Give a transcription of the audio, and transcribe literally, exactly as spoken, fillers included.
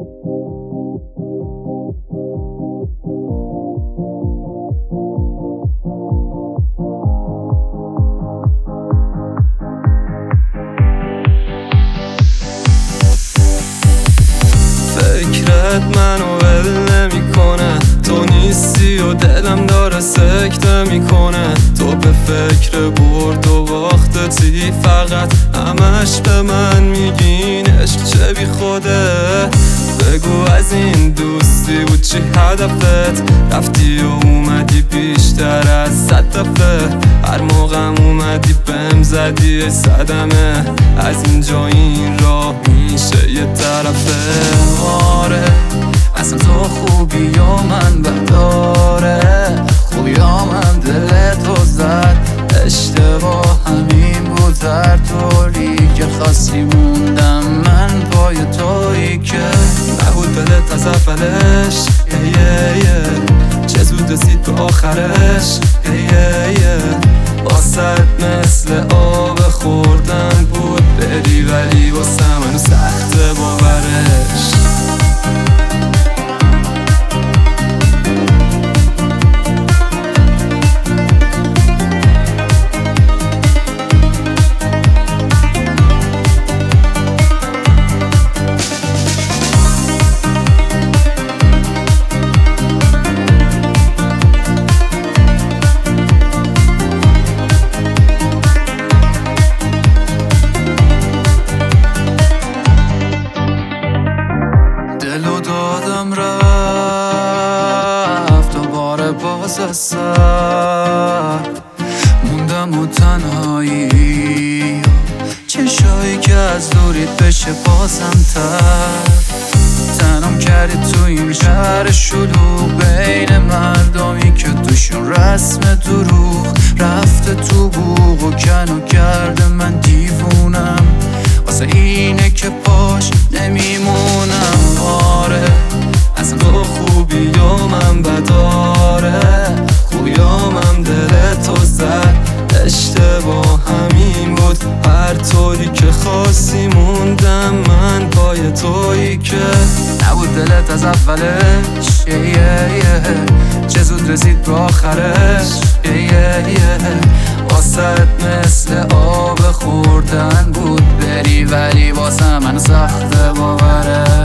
فکرت منو ول نمیکنه، تو نیستی و دلم داره سکته میکنه. تو به فکر برد و باختتی، فقط همش به من میگین عشق چه بی خوده. بگو از این دوستی بود چی هدفت؟ رفتی و اومدی بیشتر از صد دفعه، هر موقعم اومدی بهم زدی صدمه. از اینجا این راه میشه یه طرفه. آره اصلا تو خوبی یا من بداره، خوبی یا من دل تو زد. اشتباه همین بود، هر طوری که خواستی موندم من پای تویی که نبود دلت از اولش. یه یه چه زود رسید به آخرش. یه یه واسه مثل آب خوردن بود بری، ولی واسه منو سخته باورش. دلو دادم رفت دوباره باز از سر، موندم و تنهایی، چشایی که از دوریت بشه بازم تر. تنم کردی تو این شهر شلوغ، بین مردمی که توشون رسم دروغ. رفته تو بوق و کن و کرده من دیوونم، واسه اینه که پاش نمیمونم. آره اصلا تو خوبی یا من بداره، خوبی یا من دل تو زد. اشتباه همین بود، هر طوری که خواستی موندم من پای تویی که نبود دلت از اولش. یه یه چه زود رسید به آخرش. یه یه واسه مثل آب خوردن بود بری، ولی واسه من سخته باورش.